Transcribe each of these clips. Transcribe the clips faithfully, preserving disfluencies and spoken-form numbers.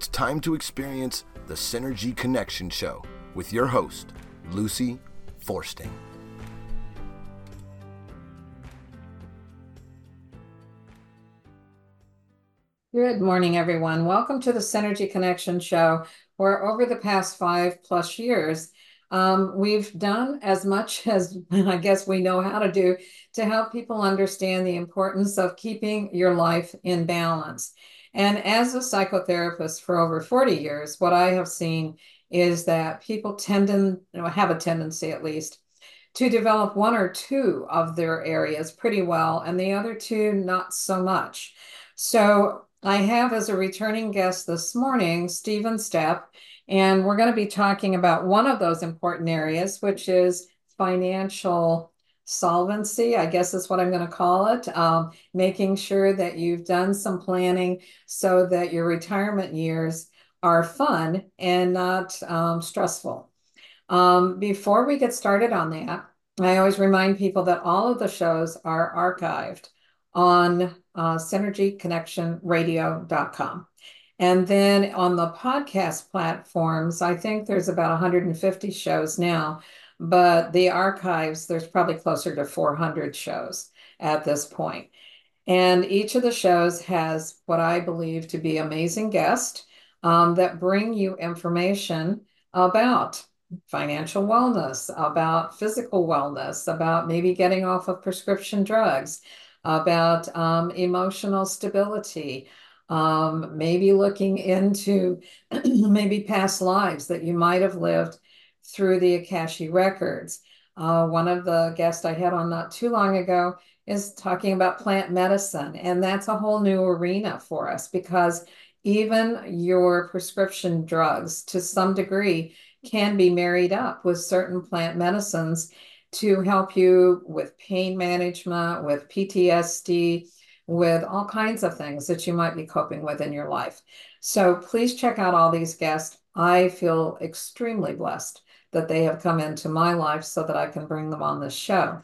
It's time to experience the Synergy Connection Show with your host, Lucy Forsting. Good morning, everyone. Welcome to the Synergy Connection Show, where over the past five plus years, um, we've done as much as I guess we know how to do to help people understand the importance of keeping your life in balance. And as a psychotherapist for over forty years, what I have seen is that people tend to, you know, have a tendency at least to develop one or two of their areas pretty well, and the other two not so much. So I have as a returning guest this morning, Stephen Stepp, and we're going to be talking about one of those important areas, which is financial solvency, I guess is what I'm going to call it, um, making sure that you've done some planning so that your retirement years are fun and not um, stressful. Um, before we get started on that, I always remind people that all of the shows are archived on uh, synergy connection radio dot com. And then on the podcast platforms, I think there's about one hundred fifty shows now, but the archives, there's probably closer to four hundred shows at this point. And each of the shows has what I believe to be amazing guests um, that bring you information about financial wellness, about physical wellness, about maybe getting off of prescription drugs, about um, emotional stability, um, maybe looking into maybe past lives that you might have lived through the Akashic records. Uh, one of the guests I had on not too long ago is talking about plant medicine, and that's a whole new arena for us because even your prescription drugs, to some degree, can be married up with certain plant medicines to help you with pain management, with P T S D, with all kinds of things that you might be coping with in your life. So please check out all these guests. I feel extremely blessed that they have come into my life so that I can bring them on this show.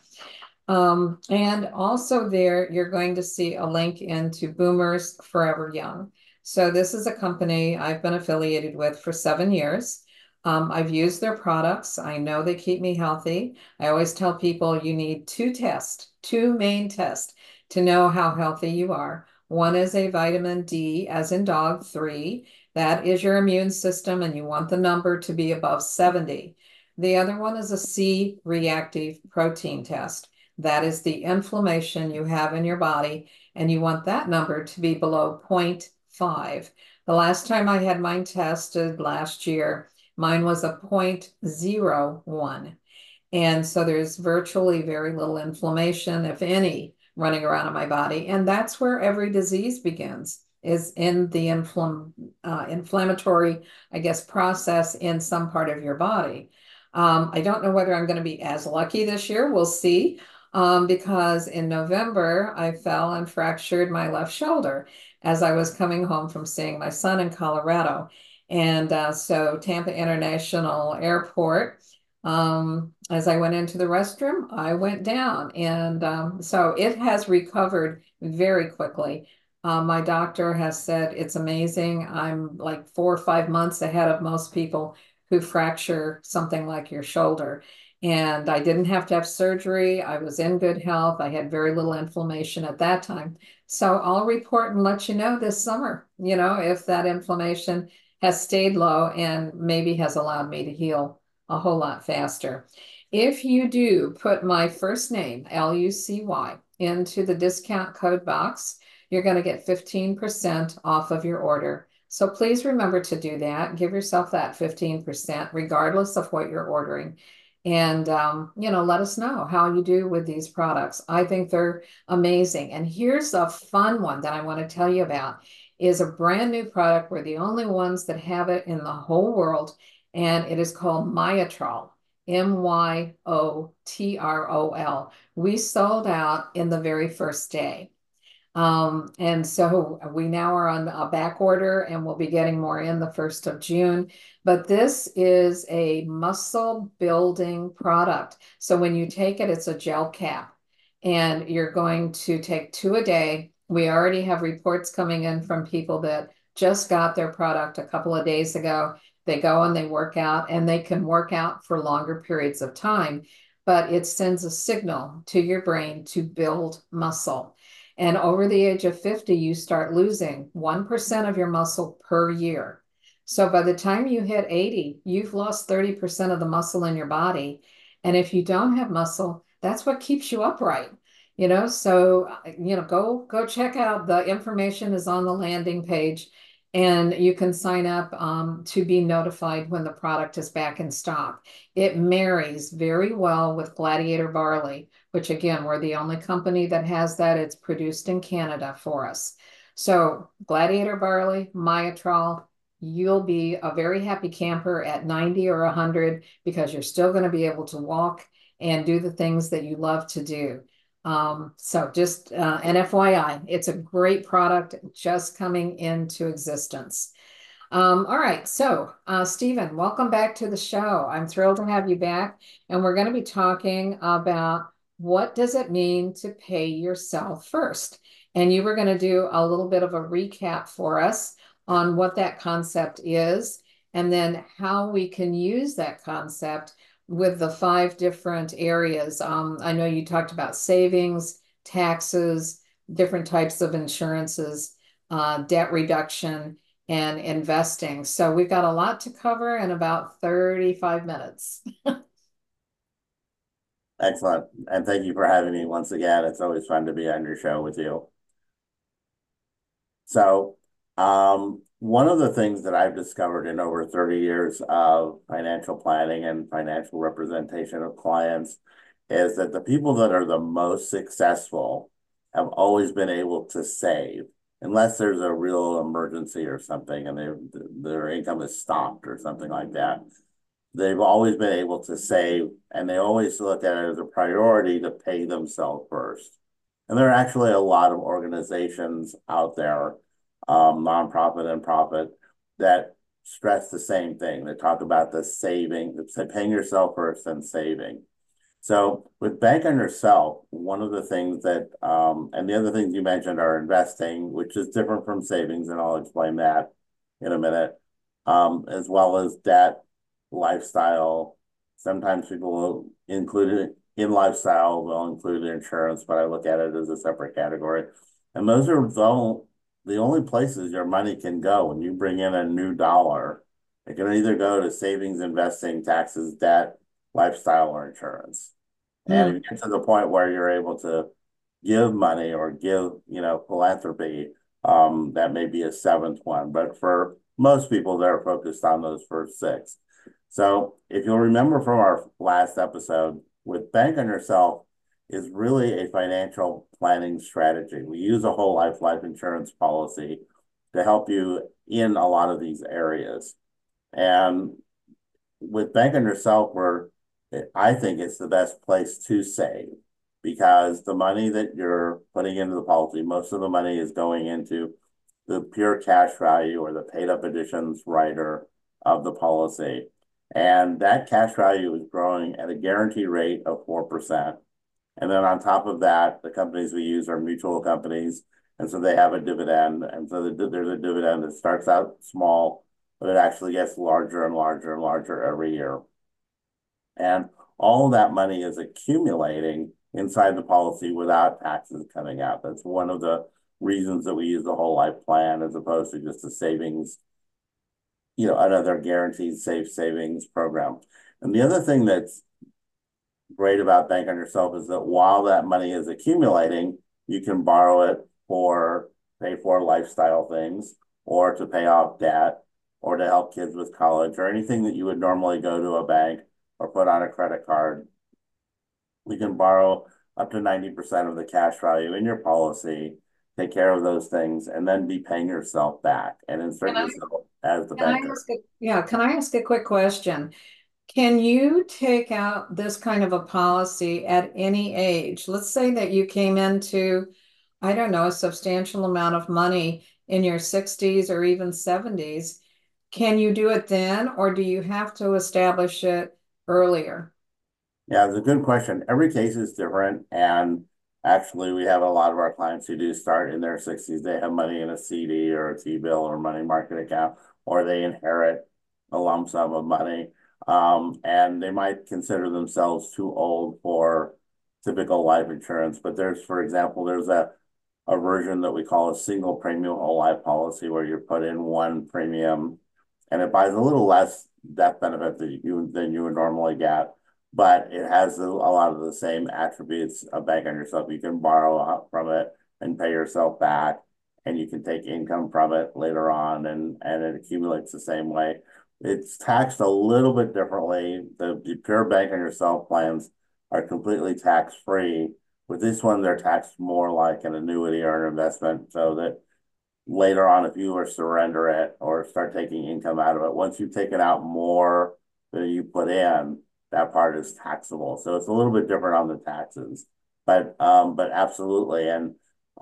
Um, and also there, you're going to see a link into Boomers Forever Young. So this is a company I've been affiliated with for seven years. Um, I've used their products. I know they keep me healthy. I always tell people you need two tests, two main tests to know how healthy you are. One is a vitamin D, as in dog, three. That is your immune system, and you want the number to be above seventy. The other one is a C-reactive protein test. That is the inflammation you have in your body, and you want that number to be below zero point five. The last time I had mine tested last year, mine was a zero point zero one. And so there's virtually very little inflammation, if any, running around in my body. And that's where every disease begins, is in the infl- uh, inflammatory, I guess, process in some part of your body. Um, I don't know whether I'm going to be as lucky this year. We'll see. Um, because in November, I fell and fractured my left shoulder as I was coming home from seeing my son in Colorado. And uh, so Tampa International Airport, um, as I went into the restroom, I went down. And um, so it has recovered very quickly. Uh, my doctor has said it's amazing. I'm like four or five months ahead of most people who fracture something like your shoulder. And I didn't have to have surgery. I was in good health. I had very little inflammation at that time. So I'll report and let you know this summer, you know, if that inflammation has stayed low and maybe has allowed me to heal a whole lot faster. If you do put my first name, L U C Y, into the discount code box, you're going to get fifteen percent off of your order. So please remember to do that. Give yourself that fifteen percent regardless of what you're ordering. And, um, you know, let us know how you do with these products. I think they're amazing. And here's a fun one that I want to tell you about is a brand new product. We're the only ones that have it in the whole world. And it is called Myotrol, M Y O T R O L. We sold out in the very first day. Um, and so we now are on a back order and we'll be getting more in the first of June. But this is a muscle building product. So when you take it, it's a gel cap and you're going to take two a day. We already have reports coming in from people that just got their product a couple of days ago. They go and they work out, and they can work out for longer periods of time, but it sends a signal to your brain to build muscle. And over the age of fifty, you start losing one percent of your muscle per year. So by the time you hit eighty, you've lost thirty percent of the muscle in your body. And if you don't have muscle, that's what keeps you upright. You know, so you know, go go check out, the information is on the landing page, and you can sign up um, to be notified when the product is back in stock. It marries very well with Gladiator Barley, which again, we're the only company that has that. It's produced in Canada for us. So Gladiator Barley, Myotrol, you'll be a very happy camper at ninety or one hundred, because you're still going to be able to walk and do the things that you love to do. Um, so just uh, an F Y I, it's a great product just coming into existence. Um, all right, so uh, Stephen, welcome back to the show. I'm thrilled to have you back, and we're going to be talking about what does it mean to pay yourself first. And you were going to do a little bit of a recap for us on what that concept is, and then how we can use that concept with the five different areas. Um, I know you talked about savings, taxes, different types of insurances, uh, debt reduction, and investing. So we've got a lot to cover in about thirty-five minutes. Excellent. And thank you for having me once again. It's always fun to be on your show with you. So um, one of the things that I've discovered in over thirty years of financial planning and financial representation of clients is that the people that are the most successful have always been able to save, unless there's a real emergency or something and they, their income is stopped or something like that. They've always been able to save, and they always look at it as a priority to pay themselves first. And there are actually a lot of organizations out there, um, nonprofit and profit, that stress the same thing. They talk about the saving, paying yourself first and saving. So with Bank on Yourself, one of the things that, um, and the other things you mentioned are investing, which is different from savings, and I'll explain that in a minute, um, as well as debt, lifestyle. Sometimes people will include it in lifestyle, they'll include insurance, but I look at it as a separate category. And those are the, the only places your money can go when you bring in a new dollar. It can either go to savings, investing, taxes, debt, lifestyle, or insurance. Mm. And if you get to the point where you're able to give money or give, you know, philanthropy, um, that may be a seventh one. But for most people, they're focused on those first six. So if you'll remember from our last episode, with Bank on Yourself is really a financial planning strategy. We use a whole life life insurance policy to help you in a lot of these areas. And with Bank on Yourself, where I think it's the best place to save, because the money that you're putting into the policy, most of the money is going into the pure cash value or the paid up additions rider of the policy. And that cash value is growing at a guaranteed rate of four percent. And then on top of that, the companies we use are mutual companies. And so they have a dividend. And so the, there's a dividend that starts out small, but it actually gets larger and larger and larger every year. And all of that money is accumulating inside the policy without taxes coming out. That's one of the reasons that we use the whole life plan as opposed to just a savings, you know, another guaranteed safe savings program. And the other thing that's great about Bank on Yourself is that while that money is accumulating, you can borrow it for pay for lifestyle things, or to pay off debt, or to help kids with college, or anything that you would normally go to a bank or put on a credit card. We can borrow up to ninety percent of the cash value in your policy, take care of those things, and then be paying yourself back and insert Can yourself I, as the can banker. I ask a, yeah, can I ask a quick question? Can you take out this kind of a policy at any age? Let's say that you came into, I don't know, a substantial amount of money in your sixties or even seventies. Can you do it then, or do you have to establish it earlier? Yeah, it's a good question. Every case is different, and Actually, we have a lot of our clients who do start in their sixties. They have money in a C D or a T-bill or money market account, or they inherit a lump sum of money. Um, and they might consider themselves too old for typical life insurance. But there's, for example, there's a, a version that we call a single premium whole life policy where you put in one premium and it buys a little less death benefit that you than you would normally get, but it has a, a lot of the same attributes of bank on yourself. You can borrow from it and pay yourself back, and you can take income from it later on, and and it accumulates the same way. It's taxed a little bit differently. The, the pure bank on yourself plans are completely tax free. With this one, they're taxed more like an annuity or an investment, so that later on, if you were surrender it or start taking income out of it, once you've taken out more than you put in, that part is taxable. So it's a little bit different on the taxes, but um, but absolutely. And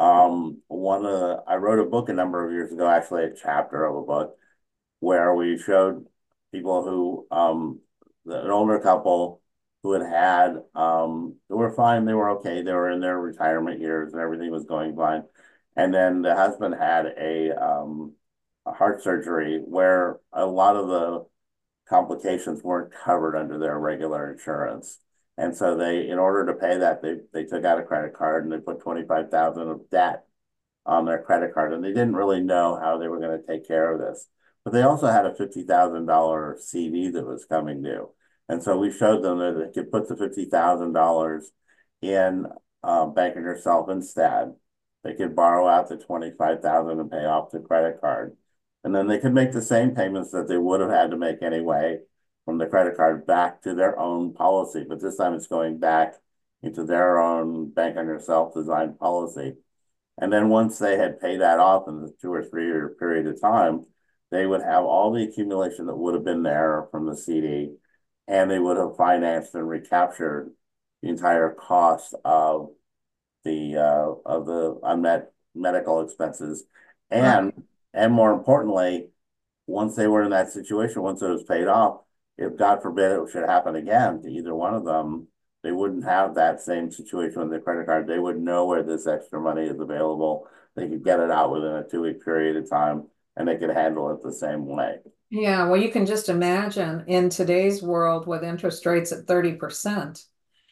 um, one of the, I wrote a book a number of years ago, actually a chapter of a book where we showed people who um, an older couple who had had um, they were fine, they were okay, they were in their retirement years and everything was going fine. And then the husband had a, um, a heart surgery where a lot of the complications weren't covered under their regular insurance. And so they, in order to pay that, they, they took out a credit card and they put twenty-five thousand dollars of debt on their credit card. And they didn't really know how they were going to take care of this. But they also had a fifty thousand dollars C D that was coming due. And so we showed them that they could put the fifty thousand dollars in uh, Bank on Yourself instead. They could borrow out the twenty-five thousand dollars and pay off the credit card. And then they could make the same payments that they would have had to make anyway from the credit card back to their own policy. But this time it's going back into their own Bank on Yourself designed policy. And then once they had paid that off in the two or three year period of time, they would have all the accumulation that would have been there from the C D, and they would have financed and recaptured the entire cost of the uh, of the unmet medical expenses. And Right. and more importantly, once they were in that situation, once it was paid off, if God forbid it should happen again to either one of them, they wouldn't have that same situation with their credit card. They would know where this extra money is available. They could get it out within a two week period of time, and they could handle it the same way. Yeah, well, you can just imagine in today's world with interest rates at thirty percent.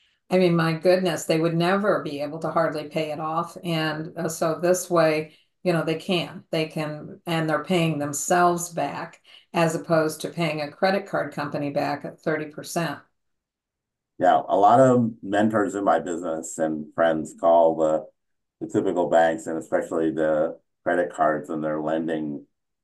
I mean, my goodness, they would never be able to hardly pay it off. And uh, so this way, you know, they can, they can, and they're paying themselves back as opposed to paying a credit card company back at thirty percent. Yeah, a lot of mentors in my business and friends call the the typical banks and especially the credit cards and their lending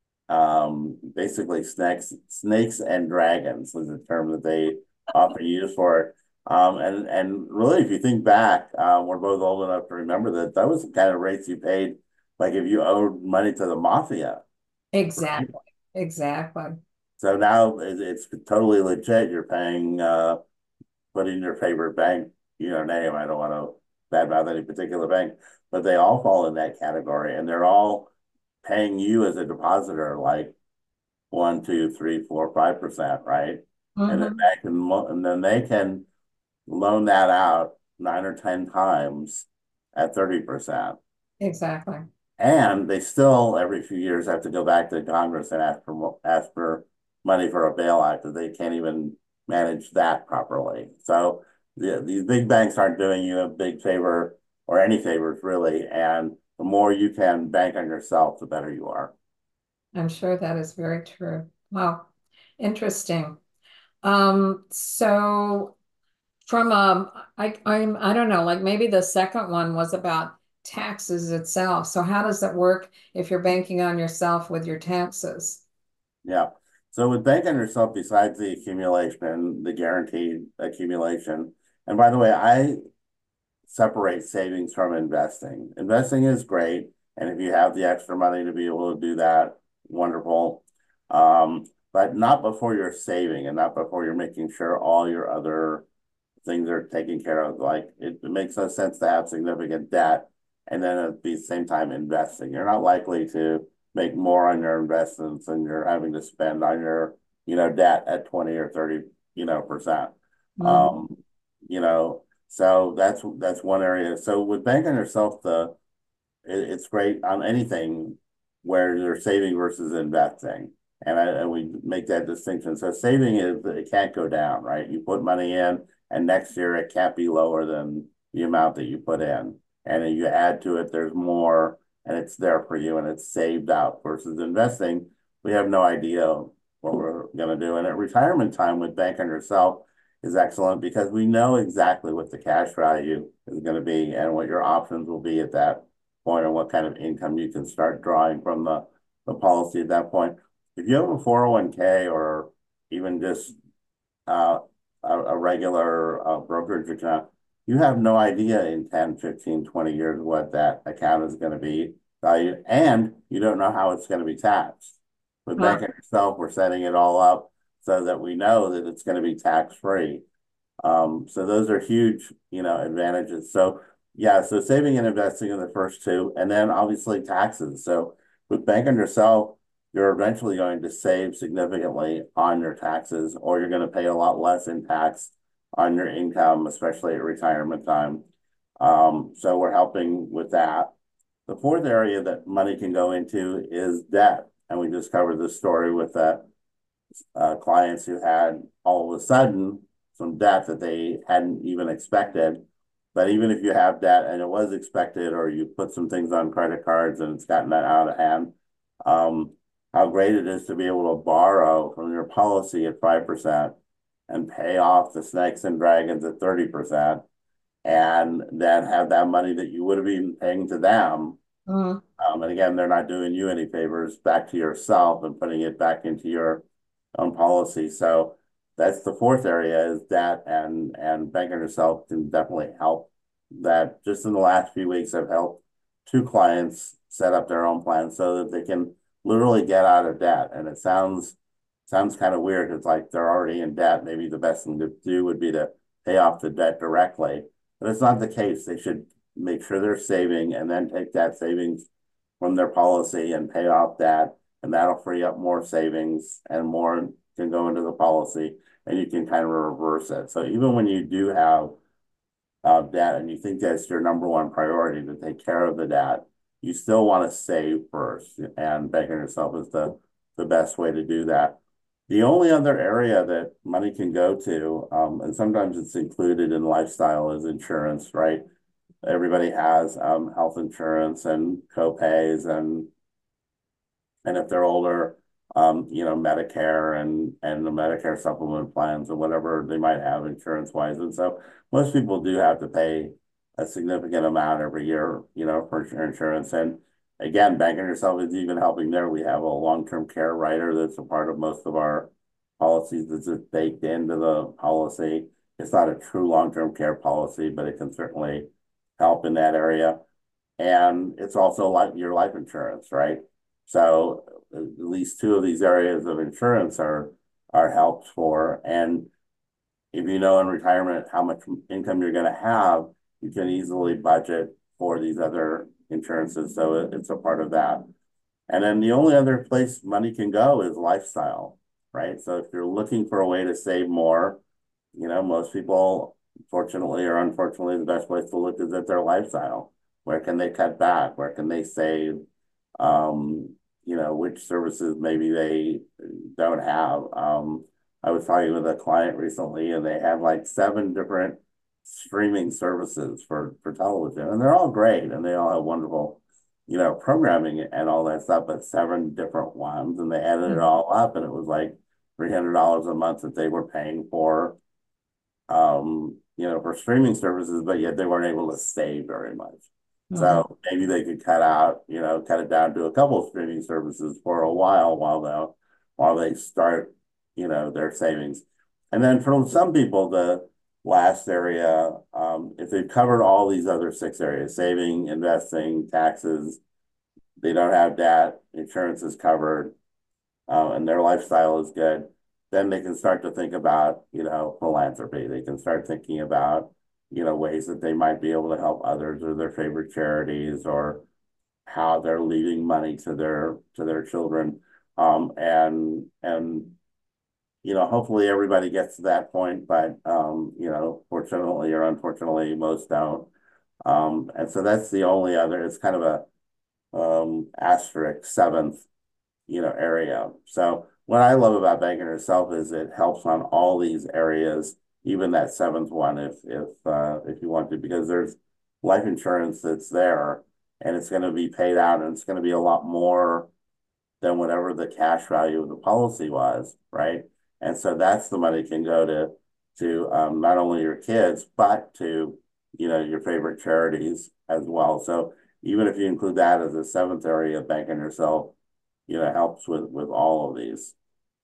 um, basically snakes, snakes and dragons is the term that they often use for it. Um, and and really, if you think back, uh, we're both old enough to remember that that was the kind of rates you paid, like if you owed money to the mafia. Right? Exactly. Exactly. So now it, it's totally legit. You're paying, uh, putting your favorite bank, you know, name. I don't want to badmouth any particular bank, but they all fall in that category, and they're all paying you as a depositor like one, two, three, four, five percent, right? And then Hmm. that can and then they can loan that out nine or ten times at thirty percent. Exactly. And they still every few years have to go back to Congress and ask for ask for money for a bailout because they can't even manage that properly. So the, these big banks aren't doing you a big favor or any favors really. And the more you can bank on yourself, the better you are. I'm sure that is very true. Wow. Interesting. Um, so from um I I'm I don't know, like maybe the second one was about taxes itself. So how does it work if you're banking on yourself with your taxes? Yeah. So with bank on yourself, besides the accumulation, the guaranteed accumulation, and by the way, I separate savings from investing. Investing is great, and if you have the extra money to be able to do that, wonderful. Um, but not before you're saving and not before you're making sure all your other things are taken care of. Like it, it makes no sense to have significant debt and then at the same time investing. You're not likely to make more on your investments than you're having to spend on your, you know, debt at twenty or thirty, you know, percent. Mhm. Um, you know, So that's that's one area. So with Bank on Yourself, the it, it's great on anything where you're saving versus investing. And, I, and we make that distinction. So saving is, it can't go down, right? You put money in, and next year it can't be lower than the amount that you put in. And then you add to it, there's more, and it's there for you, and it's saved out. Versus investing, we have no idea what we're going to do. And at retirement time with Bank on Yourself is excellent because we know exactly what the cash value is going to be and what your options will be at that point, and what kind of income you can start drawing from the, the policy at that point. If you have a four oh one K or even just uh, a, a regular uh, brokerage account, you have no idea in ten, fifteen, twenty years what that account is going to be valued, and you don't know how it's going to be taxed. With Huh. Bank on Yourself, we're setting it all up so that we know that it's going to be tax-free. Um, so those are huge, you know, advantages. So yeah, so saving and investing in the first two, and then obviously taxes. So with Bank on Yourself, you're eventually going to save significantly on your taxes, or you're going to pay a lot less in tax on your income, especially at retirement time. Um, so we're helping with that. The fourth area that money can go into is debt. And we just covered this story with uh, uh, clients who had all of a sudden some debt that they hadn't even expected. But even if you have debt and it was expected, or you put some things on credit cards and it's gotten that out of hand, um, how great it is to be able to borrow from your policy at five percent and pay off the snakes and dragons at thirty percent, and then have that money that you would have been paying to them. Mm. Um, and again, they're not doing you any favors, back to yourself and putting it back into your own policy. So that's the fourth area, is that, and and Bank on Yourself can definitely help that. Just in the last few weeks, I've helped two clients set up their own plan so that they can literally get out of debt. And it sounds sounds kind of weird. It's like they're already in debt. Maybe the best thing to do would be to pay off the debt directly, but it's not the case. They should make sure they're saving and then take that savings from their policy and pay off that, and that'll free up more savings, and more can go into the policy, and you can kind of reverse it. So even when you do have uh, debt and you think that's your number one priority, to take care of the debt, you still want to save first, and Bank on Yourself is the, the best way to do that. The only other area that money can go to, um, and sometimes it's included in lifestyle, is insurance, right? Everybody has um, health insurance and co-pays, and and if they're older, um, you know, Medicare and and the Medicare supplement plans or whatever they might have insurance wise. And so most people do have to pay a significant amount every year, you know, for insurance. And again, Bank on Yourself is even helping there. We have a long-term care rider that's a part of most of our policies, that's just baked into the policy. It's not a true long-term care policy, but it can certainly help in that area. And it's also like your life insurance, right? So at least two of these areas of insurance are are helped for. And if you know in retirement how much income you're going to have, you can easily budget for these other insurances. So it, it's a part of that. And then the only other place money can go is lifestyle, right? So if you're looking for a way to save more, you know, most people, fortunately or unfortunately, the best place to look is at their lifestyle. Where can they cut back? Where can they save? Um, you know, which services maybe they don't have. Um, I was talking with a client recently, and they had like seven different streaming services for for television, and they're all great, and they all have wonderful, you know, programming and all that stuff, but seven different ones, and they added it all up, and it was like three hundred dollars a month that they were paying for, um, you know, for streaming services, but yet they weren't able to save very much. Mm-hmm. So maybe they could cut out, you know, cut it down to a couple of streaming services for a while while they while they start, you know, their savings. And then for some people, the last area, um, if they've covered all these other six areas, saving, investing, taxes, they don't have debt, insurance is covered, uh, and their lifestyle is good, then they can start to think about, you know, philanthropy. They can start thinking about, you know, ways that they might be able to help others, or their favorite charities, or how they're leaving money to their to their children. Um, and and you know, hopefully everybody gets to that point, but, um, you know, fortunately or unfortunately, most don't. Um, and so that's the only other, it's kind of a, um, asterisk seventh, you know, area. So what I love about banking yourself is it helps on all these areas, even that seventh one, if, if, uh, if you want to, because there's life insurance that's there and it's going to be paid out and it's going to be a lot more than whatever the cash value of the policy was, right? And so that's the money can go to to um, not only your kids, but to, you know, your favorite charities as well. So even if you include that as a seventh area of banking yourself, you know, helps with with all of these.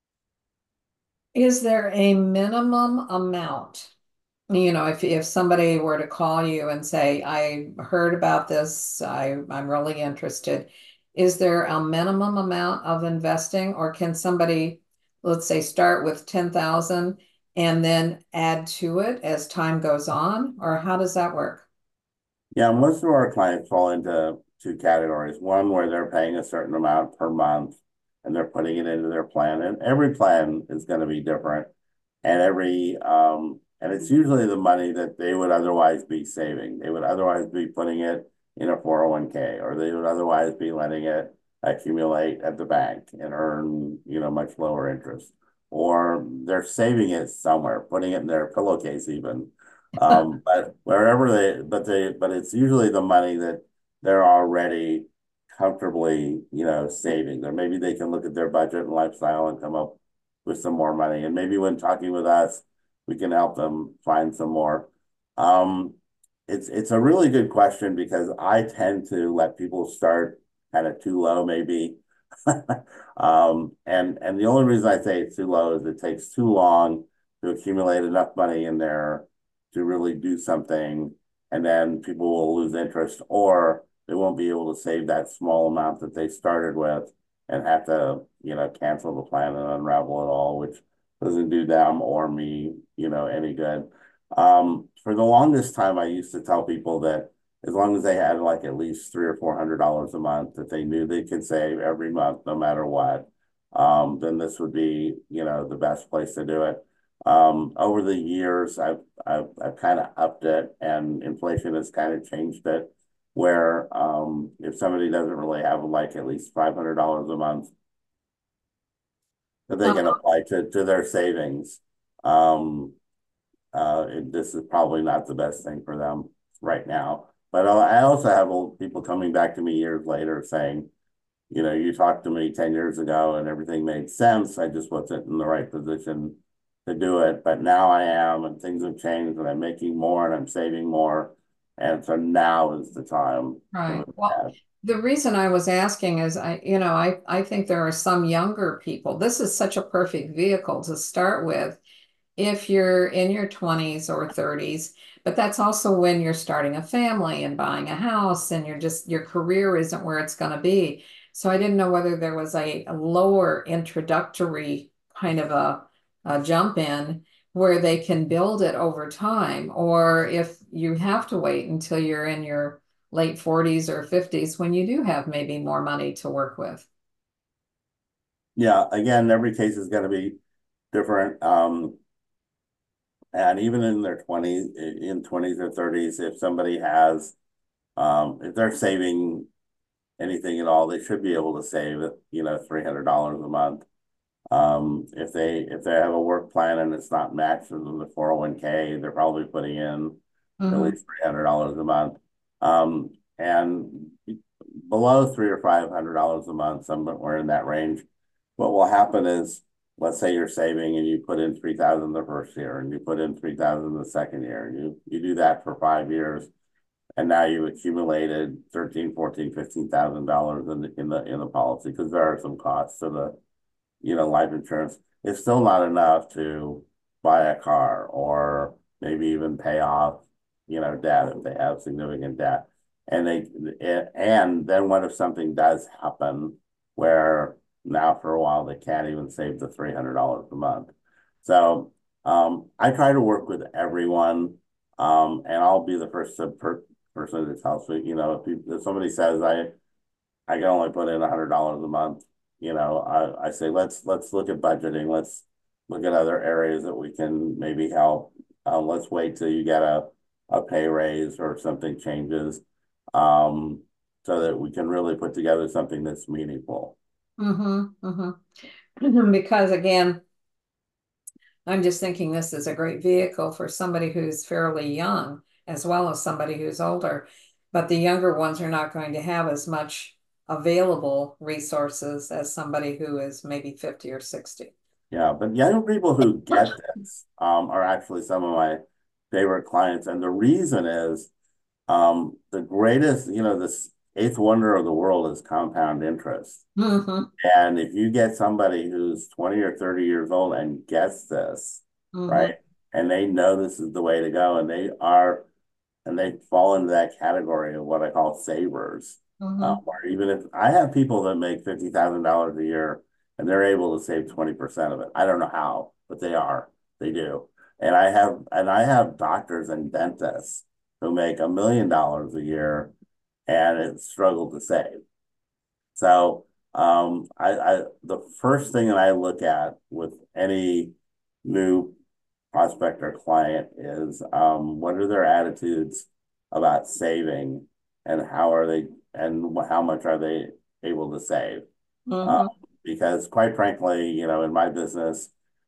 Is there a minimum amount? You know, if if somebody were to call you and say, I heard about this, I, I'm really interested, is there a minimum amount of investing, or can somebody, let's say, start with ten thousand and then add to it as time goes on, or how does that work? Yeah, most of our clients fall into two categories. One where they're paying a certain amount per month and they're putting it into their plan. And every plan is going to be different. And every um and it's usually the money that they would otherwise be saving. They would otherwise be putting it in a four oh one k, or they would otherwise be letting it accumulate at the bank and earn, you know, much lower interest. Or they're saving it somewhere, putting it in their pillowcase even. Um, but wherever they, but they, but it's usually the money that they're already comfortably, you know, saving. Or maybe they can look at their budget and lifestyle and come up with some more money. And maybe when talking with us, we can help them find some more. Um, it's it's a really good question because I tend to let people start kind of too low, maybe. um, and and the only reason I say it's too low is it takes too long to accumulate enough money in there to really do something, and then people will lose interest, or they won't be able to save that small amount that they started with and have to, you know, cancel the plan and unravel it all, which doesn't do them or me, you know, any good. Um, for the longest time, I used to tell people that as long as they had like at least three or four hundred dollars a month that they knew they could save every month, no matter what, um, then this would be, you know, the best place to do it. Um, over the years, I've I've, I've kind of upped it, and inflation has kind of changed it. Where um, if somebody doesn't really have like at least five hundred dollars a month that they can Uh, apply to to their savings, um, uh, it, this is probably not the best thing for them right now. But uh, I also have old people coming back to me years later saying, you know, you talked to me ten years ago and everything made sense. I just wasn't in the right position to do it. But now I am, and things have changed, and I'm making more and I'm saving more. And so now is the time to Right. move Well, ahead. the reason I was asking is I, you know, I, I think there are some younger people. This is such a perfect vehicle to start with if you're in your twenties or thirties, but that's also when you're starting a family and buying a house and you're just, your career isn't where it's going to be. So I didn't know whether there was a, a lower introductory kind of a, a jump in where they can build it over time, or if you have to wait until you're in your late forties or fifties when you do have maybe more money to work with. Yeah, again, every case is going to be different. Um, and even in their twenties, in twenties or thirties, if somebody has, um, if they're saving anything at all, they should be able to save, you know, three hundred dollars a month. Um, if they if they have a work plan and it's not matched in the four oh one k, they're probably putting in at Mhm. least three hundred dollars a month. Um, and below three or five hundred dollars a month, somewhere in that range, what will happen is, let's say you're saving and you put in three thousand the first year and you put in three thousand the second year, and you you do that for five years, and now you've accumulated thirteen, fourteen, fifteen thousand dollars in the in the in the policy, because there are some costs to the, you know, life insurance. It's still not enough to buy a car or maybe even pay off, you know, debt if they have significant debt. And they and then what if something does happen where now for a while they can't even save the three hundred dollars a month? So um, I try to work with everyone, um, and I'll be the first per person to tell you, you know, if, people, if somebody says I I can only put in a hundred dollars a month, you know, I, I say let's let's look at budgeting. Let's look at other areas that we can maybe help. Uh, let's wait till you get a, a pay raise or something changes, um, so that we can really put together something that's meaningful. Mm-hmm, mm-hmm. Because again, I'm just thinking this is a great vehicle for somebody who's fairly young as well as somebody who's older. But the younger ones are not going to have as much available resources as somebody who is maybe fifty or sixty. Yeah, but young people who get this um, are actually some of my favorite clients. And the reason is um, the greatest, you know, this eighth wonder of the world is compound interest. Mm-hmm, And if you get somebody who's twenty or thirty years old and gets this, mm-hmm, right, and they know this is the way to go, and they are, and they fall into that category of what I call savers. Uh, mm-hmm. or even if I have people that make fifty thousand dollars a year and they're able to save twenty percent of it. I don't know how, but they are. They do. And I have, and I have doctors and dentists who make a million dollars a year and it struggled to save. So um, I, I the first thing that I look at with any new prospect or client is um, what are their attitudes about saving and how are they and how much are they able to save? Uh, Mm-hmm. because quite frankly, you know, in my business,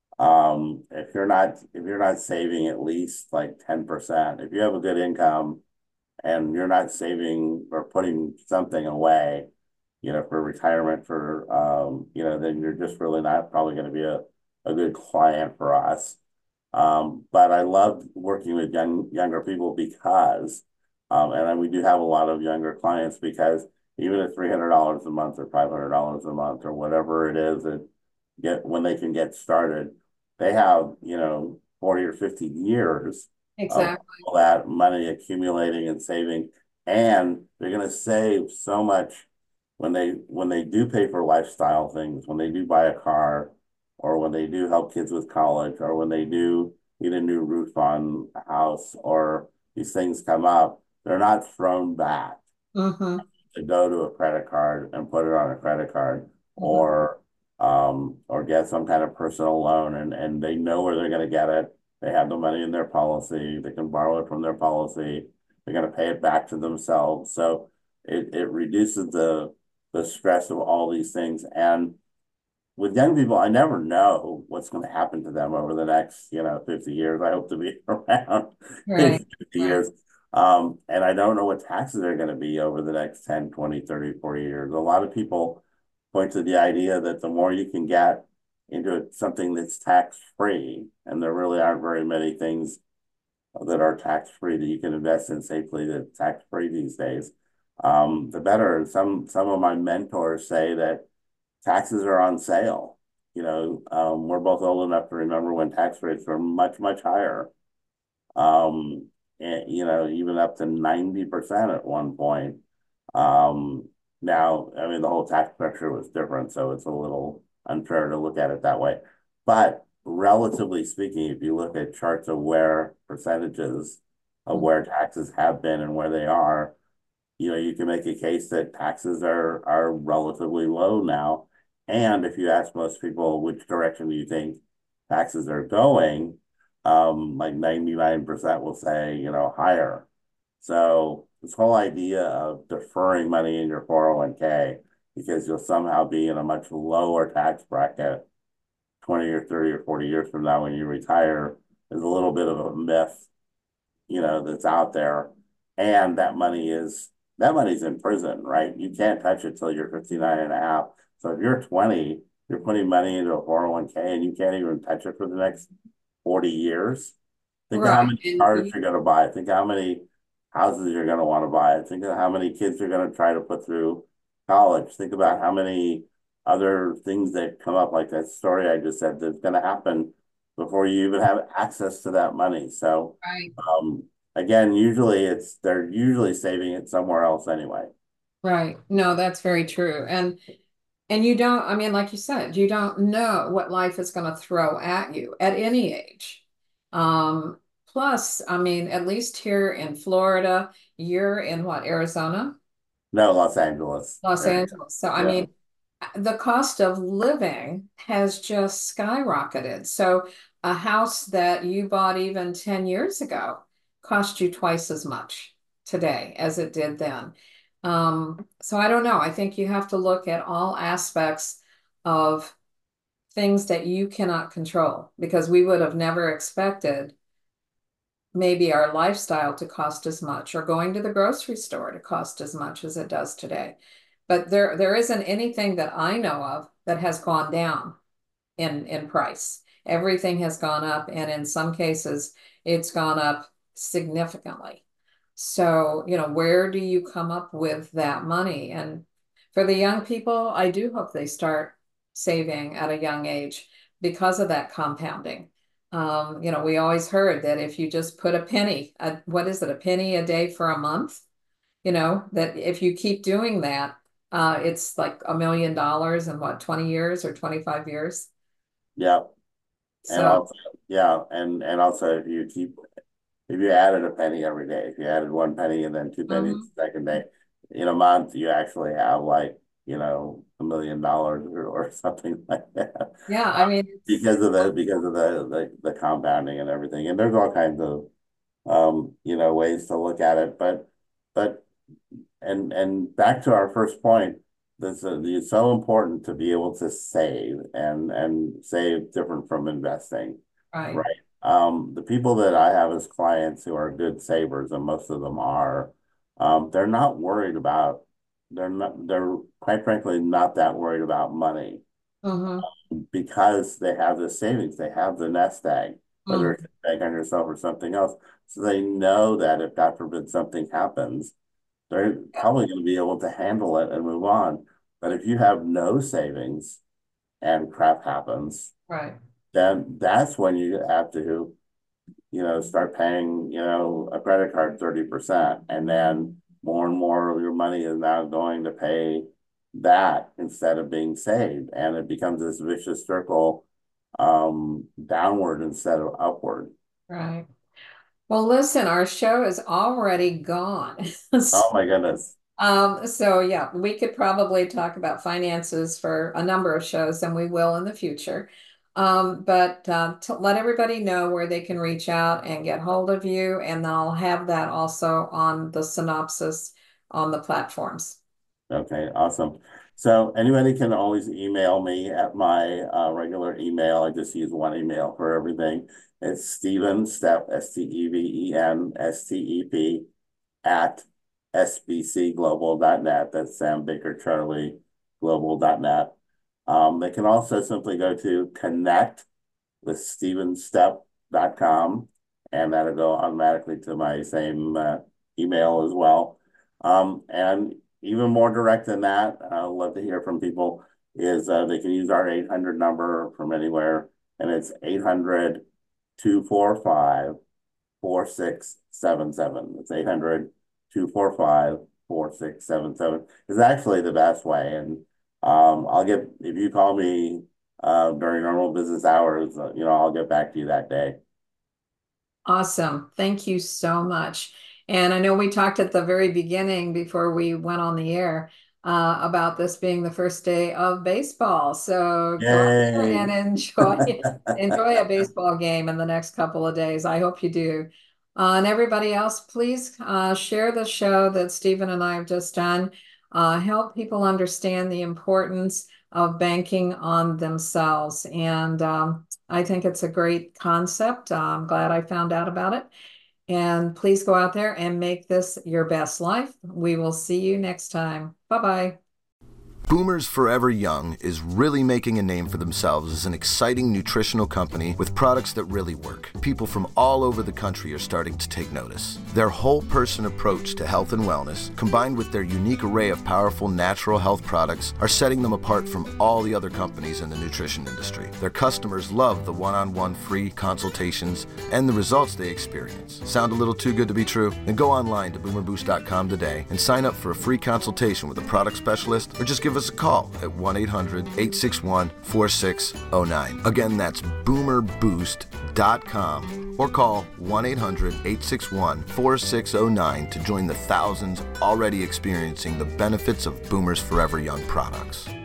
um, if you're not if you're not saving at least like ten percent, if you have a good income and you're not saving or putting something away, you know, for retirement for, um, you know, then you're just really not probably going to be a, a good client for us. Um, but I love working with young, younger people because, um, and we do have a lot of younger clients because even at three hundred dollars a month or five hundred dollars a month or whatever it is that get when they can get started, they have, you know, forty or fifty years of Exactly. all that money accumulating and saving, and they're going to save so much when they when they do pay for lifestyle things, when they do buy a car, or when they do help kids with college, or when they do get a new roof on a house, or these things come up, they're not thrown back Mm-hmm, to go to a credit card and put it on a credit card, mm-hmm, or um or get some kind of personal loan, and and they know where they're going to get it. They have the money in their policy. They can borrow it from their policy. They're going to pay it back to themselves. So it it reduces the the stress of all these things. And with young people, I never know what's going to happen to them over the next, you know, fifty years. I hope to be around in right, fifty right. years. Um, and I don't know what taxes are going to be over the next ten, twenty, thirty, forty years. A lot of people point to the idea that the more you can get into something that's tax free, and there really aren't very many things that are tax free that you can invest in safely that's tax free these days, um, the better. And some some of my mentors say that taxes are on sale. You know, um, we're both old enough to remember when tax rates were much, much higher. Um, and, you know, even up to ninety percent at one point. Um, now, I mean, the whole tax structure was different, so it's a little unfair to look at it that way. But relatively speaking, if you look at charts of where percentages of where taxes have been and where they are, you know, you can make a case that taxes are are relatively low now. And if you ask most people which direction do you think taxes are going, um, like ninety-nine percent will say, you know, higher. So this whole idea of deferring money in your four oh one k because you'll somehow be in a much lower tax bracket twenty or thirty or forty years from now when you retire is a little bit of a myth, you know, that's out there. And that money is, that money's in prison, right? You can't touch it till you're fifty-nine and a half. So if you're twenty, you're putting money into a four oh one k and you can't even touch it for the next forty years. Think of how Right. many And cars you, you're going to buy. Think of how many houses you're going to want to buy. Think of how many kids you're going to try to put through college. Think about how many other things that come up, like that story I just said, that's going to happen before you even have access to that money. So, right, um, again, usually it's they're usually saving it somewhere else anyway. right. No, that's very true. And and you don't, I mean, like you said, you don't know what life is going to throw at you at any age. Um, plus, I mean, at least here in Florida, you're in what, Arizona? No, Los Angeles Los area. Angeles. So, I Yeah. mean, the cost of living has just skyrocketed. So a house that you bought even ten years ago cost you twice as much today as it did then. Um, so I don't know. I think you have to look at all aspects of things that you cannot control, because we would have never expected maybe our lifestyle to cost as much, or going to the grocery store to cost as much as it does today. But there there isn't anything that I know of that has gone down in in price. Everything has gone up, and in some cases it's gone up significantly. So, you know, where do you come up with that money? And for the young people, I do hope they start saving at a young age because of that compounding. Um, you know, we always heard that if you just put a penny, a, what is it, a penny a day for a month, you know, that if you keep doing that, uh, it's like a million dollars in what, twenty years or twenty-five years. Yeah. And So, also, yeah, and and also if you keep if you added a penny every day, if you added one penny and then two pennies mhm. the second day, in a month you actually have like, you know, a million dollars or, or something like that. Yeah, I mean, it's, Because of the because of the, the the compounding and everything. And there's all kinds of um, you know, ways to look at it. But but and and back to our first point, this uh, it's so important to be able to save and and save different from investing, right. right? Um, the people that I have as clients who are good savers, and most of them are, um, they're not worried about, they're not, they're quite frankly not that worried about money Mm-hmm. because they have the savings, they have the nest egg, whether it's Mm, a bank on yourself or something else. So they know that if God forbid something happens, they're yeah, probably going to be able to handle it and move on. But if you have no savings and crap happens, right. then that's when you have to, you know, start paying, you know, a credit card thirty percent. And then more and more of your money is now going to pay that instead of being saved. And it becomes this vicious circle, um, downward instead of upward. Right. Well, listen, our show is already gone. Oh my goodness. Um, so yeah, we could probably talk about finances for a number of shows, and we will in the future. Um, but uh, to let everybody know where they can reach out and get hold of you, and I'll have that also on the synopsis on the platforms. Okay, awesome. So anybody can always email me at my uh, regular email. I just use one email for everything. It's Steven Stepp, S T E V E N S T E P, at S B C global dot net. That's Sam Baker Charlie global dot net. Um, they can also simply go to connect with steven stepp dot com, and that'll go automatically to my same uh, email as well. Um, and even more direct than that, I'd love to hear from people, is uh, they can use our eight hundred number from anywhere, and it's eight hundred, two four five, four six seven seven. It's eight hundred, two four five, four six seven seven. It's actually the best way. And um, I'll get, if you call me uh, during normal business hours, uh, you know, I'll get back to you that day. Awesome. Thank you so much. And I know we talked at the very beginning before we went on the air uh, about this being the first day of baseball. So go out there Yay. and enjoy enjoy a baseball game in the next couple of days. I hope you do. Uh, and everybody else, please uh, share the show that Stephen and I have just done. Uh, help people understand the importance of banking on themselves. And um, I think it's a great concept. Uh, I'm glad I found out about it. And please go out there and make this your best life. We will see you next time. Bye-bye. Boomers Forever Young is really making a name for themselves as an exciting nutritional company with products that really work. People from all over the country are starting to take notice. Their whole person approach to health and wellness, combined with their unique array of powerful natural health products, are setting them apart from all the other companies in the nutrition industry. Their customers love the one-on-one free consultations and the results they experience. Sound a little too good to be true? Then go online to boomer boost dot com today and sign up for a free consultation with a product specialist, or just give us a call at one eight hundred, eight six one, four six zero nine. Again, that's boomer boost dot com, or call one eight hundred, eight six one, four six zero nine to join the thousands already experiencing the benefits of Boomers Forever Young products.